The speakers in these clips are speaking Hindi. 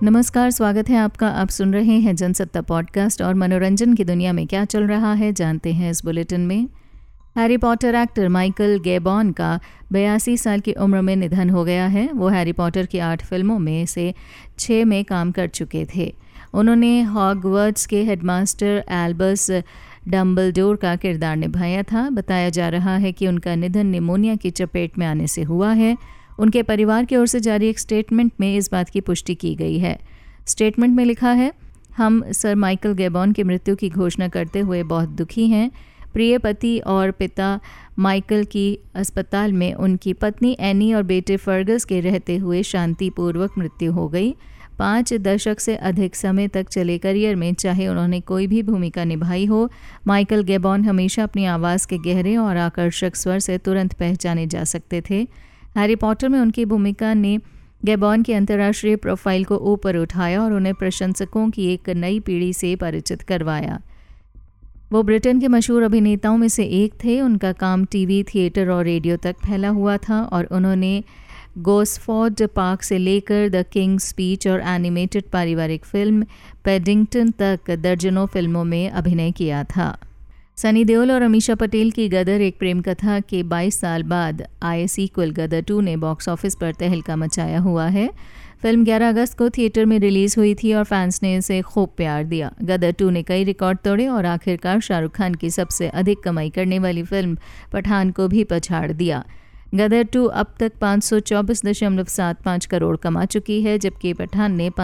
नमस्कार, स्वागत है आपका। आप सुन रहे हैं जनसत्ता पॉडकास्ट और मनोरंजन की दुनिया में क्या चल रहा है जानते हैं इस बुलेटिन में। Harry Potter actor Michael Gambon का 82 साल की उम्र में निधन हो गया है। वो हैरी पॉटर की 8 फिल्मों में से 6 में काम कर चुके थे। उन्होंने हॉगवर्ट्स के हेडमास्टर एल्बस डम्बलडोर का किरदार निभाया था। बताया जा रहा है कि उनका निधन निमोनिया की चपेट में आने से हुआ है। उनके परिवार की ओर से जारी एक स्टेटमेंट में इस बात की पुष्टि की गई है। स्टेटमेंट में लिखा है, हम सर माइकल गैबॉन की मृत्यु की घोषणा करते हुए बहुत दुखी हैं। प्रिय पति और पिता माइकल की अस्पताल में उनकी पत्नी एनी और बेटे फर्गस के रहते हुए शांतिपूर्वक मृत्यु हो गई। 5 दशक से अधिक समय तक चले करियर में चाहे उन्होंने कोई भी भूमिका निभाई हो, माइकल गैबॉन हमेशा अपनी आवाज़ के गहरे और आकर्षक स्वर से तुरंत पहचाने जा सकते थे। हैरी पॉटर में उनकी भूमिका ने गैबॉन की अंतर्राष्ट्रीय प्रोफाइल को ऊपर उठाया और उन्हें प्रशंसकों की एक नई पीढ़ी से परिचित करवाया। वो ब्रिटेन के मशहूर अभिनेताओं में से एक थे। उनका काम टीवी, थिएटर और रेडियो तक फैला हुआ था और उन्होंने गोस्फोर्ड पार्क से लेकर द किंग्स स्पीच और एनिमेटेड पारिवारिक फिल्म पेडिंगटन तक दर्जनों फिल्मों में अभिनय किया था। सनी देओल और अमीषा पटेल की गदर एक प्रेम कथा के 22 साल बाद आए सीक्वल गदर 2 ने बॉक्स ऑफिस पर तहलका मचाया हुआ है। फिल्म 11 अगस्त को थिएटर में रिलीज़ हुई थी और फैंस ने इसे खूब प्यार दिया। गदर 2 ने कई रिकॉर्ड तोड़े और आखिरकार शाहरुख खान की सबसे अधिक कमाई करने वाली फिल्म पठान को भी पछाड़ दिया। गदर 2 अब तक 524.75 करोड़ कमा चुकी है, जबकि पठान ने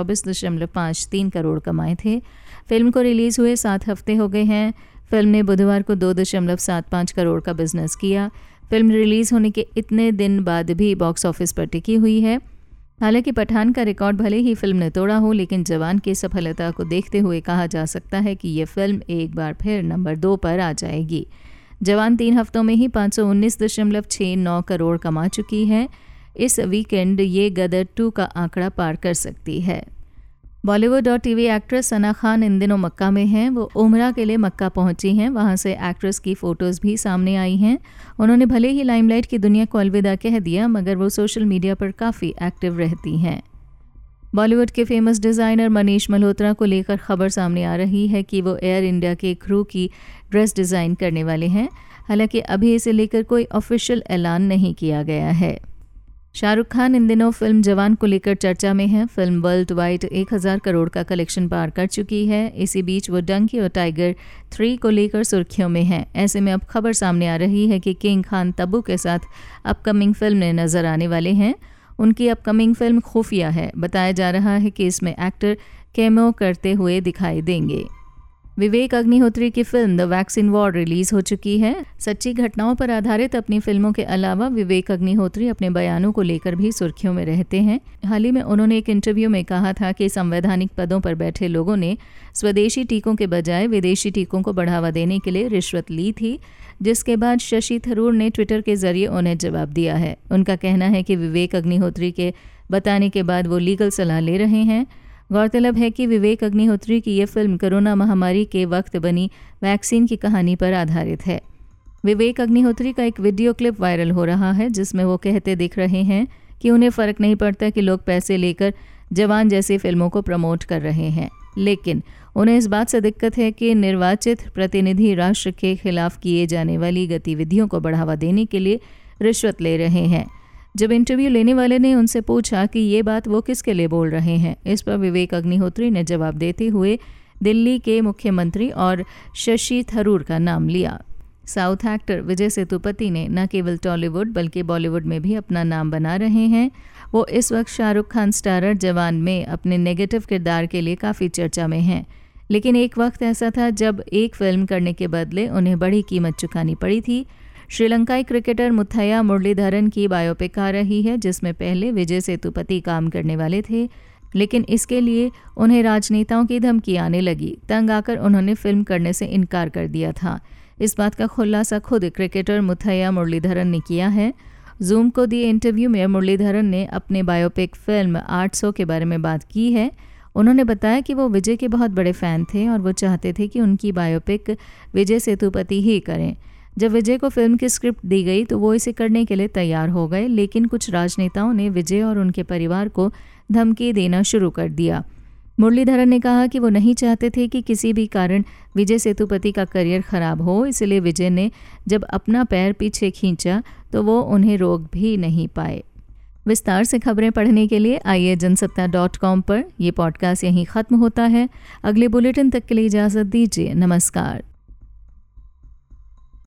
524.53 करोड़ कमाए थे। फिल्म को रिलीज़ हुए 7 हफ्ते हो गए हैं। फिल्म ने बुधवार को 2.75 करोड़ का बिजनेस किया। फिल्म रिलीज़ होने के इतने दिन बाद भी बॉक्स ऑफिस पर टिकी हुई है। हालांकि पठान का रिकॉर्ड भले ही फिल्म ने तोड़ा हो, लेकिन जवान की सफलता को देखते हुए कहा जा सकता है कि ये फिल्म एक बार फिर नंबर 2 पर आ जाएगी। जवान 3 हफ्तों में ही 519.69 करोड़ कमा चुकी है। इस वीकेंड ये गदर 2 का आंकड़ा पार कर सकती है। बॉलीवुड और टीवी एक्ट्रेस सना खान इन दिनों मक्का में हैं। वो उम्रा के लिए मक्का पहुंची हैं। वहां से एक्ट्रेस की फ़ोटोज़ भी सामने आई हैं। उन्होंने भले ही लाइमलाइट की दुनिया को अलविदा कह दिया, मगर वो सोशल मीडिया पर काफ़ी एक्टिव रहती हैं। बॉलीवुड के फेमस डिज़ाइनर मनीष मल्होत्रा को लेकर खबर सामने आ रही है कि वो एयर इंडिया के क्रू की ड्रेस डिज़ाइन करने वाले हैं। हालांकि अभी इसे लेकर कोई ऑफिशियल ऐलान नहीं किया गया है। शाहरुख खान इन दिनों फिल्म जवान को लेकर चर्चा में है। फिल्म वर्ल्ड वाइड 1000 करोड़ का कलेक्शन पार कर चुकी है। इसी बीच वो डंकी और टाइगर 3 को लेकर सुर्खियों में है। ऐसे में अब खबर सामने आ रही है कि किंग खान तब्बू के साथ अपकमिंग फिल्म में नजर आने वाले हैं। उनकी अपकमिंग फिल्म खुफिया है। बताया जा रहा है कि इसमें एक्टर कैमो करते हुए दिखाई देंगे। विवेक अग्निहोत्री की film The Vaccine War release हो चुकी है। सच्ची घटनाओं पर आधारित अपनी फिल्मों के अलावा विवेक अग्निहोत्री अपने बयानों को लेकर भी सुर्खियों में रहते हैं। हाल ही में उन्होंने एक इंटरव्यू में कहा था कि संवैधानिक पदों पर बैठे लोगों ने स्वदेशी टीकों के बजाय विदेशी टीकों को बढ़ावा देने के लिए रिश्वत ली थी, जिसके बाद शशि थरूर ने ट्विटर के जरिए उन्हें जवाब दिया है। उनका कहना है कि विवेक अग्निहोत्री के बताने के बाद वो लीगल सलाह ले रहे हैं। गौरतलब है कि विवेक अग्निहोत्री की ये फिल्म कोरोना महामारी के वक्त बनी वैक्सीन की कहानी पर आधारित है। विवेक अग्निहोत्री का एक वीडियो क्लिप वायरल हो रहा है, जिसमें वो कहते दिख रहे हैं कि उन्हें फ़र्क नहीं पड़ता कि लोग पैसे लेकर जवान जैसी फिल्मों को प्रमोट कर रहे हैं, लेकिन उन्हें इस बात से दिक्कत है कि निर्वाचित प्रतिनिधि राष्ट्र के खिलाफ किए जाने वाली गतिविधियों को बढ़ावा देने के लिए रिश्वत ले रहे हैं। जब इंटरव्यू लेने वाले ने उनसे पूछा कि ये बात वो किसके लिए बोल रहे हैं, इस पर विवेक अग्निहोत्री ने जवाब देते हुए दिल्ली के मुख्यमंत्री और शशि थरूर का नाम लिया। साउथ एक्टर विजय सेतुपति ने न केवल टॉलीवुड बल्कि बॉलीवुड में भी अपना नाम बना रहे हैं। वो इस वक्त शाहरुख खान स्टारर जवान में अपने नेगेटिव किरदार के लिए काफ़ी चर्चा में हैं, लेकिन एक वक्त ऐसा था जब एक फिल्म करने के बदले उन्हें बड़ी कीमत चुकानी पड़ी थी। श्रीलंकाई क्रिकेटर मुथैया मुरलीधरन की बायोपिक आ रही है, जिसमें पहले विजय सेतुपति काम करने वाले थे, लेकिन इसके लिए उन्हें राजनेताओं की धमकी आने लगी। तंग आकर उन्होंने फिल्म करने से इनकार कर दिया था। इस बात का खुलासा खुद क्रिकेटर मुथैया मुरलीधरन ने किया है। जूम को दिए इंटरव्यू में मुरलीधरन ने अपने बायोपिक फिल्म 800 के बारे में बात की है। उन्होंने बताया कि वो विजय के बहुत बड़े फ़ैन थे और वो चाहते थे कि उनकी बायोपिक विजय सेतुपति ही करें। जब विजय को फिल्म की स्क्रिप्ट दी गई तो वो इसे करने के लिए तैयार हो गए, लेकिन कुछ राजनेताओं ने विजय और उनके परिवार को धमकी देना शुरू कर दिया। मुरलीधरन ने कहा कि वो नहीं चाहते थे कि किसी भी कारण विजय सेतुपति का करियर खराब हो, इसलिए विजय ने जब अपना पैर पीछे खींचा तो वो उन्हें रोक भी नहीं पाए। विस्तार से खबरें पढ़ने के लिए आइए जनसत्ता.com पर। ये पॉडकास्ट यहीं ख़त्म होता है। अगले बुलेटिन तक के लिए इजाज़त दीजिए। नमस्कार।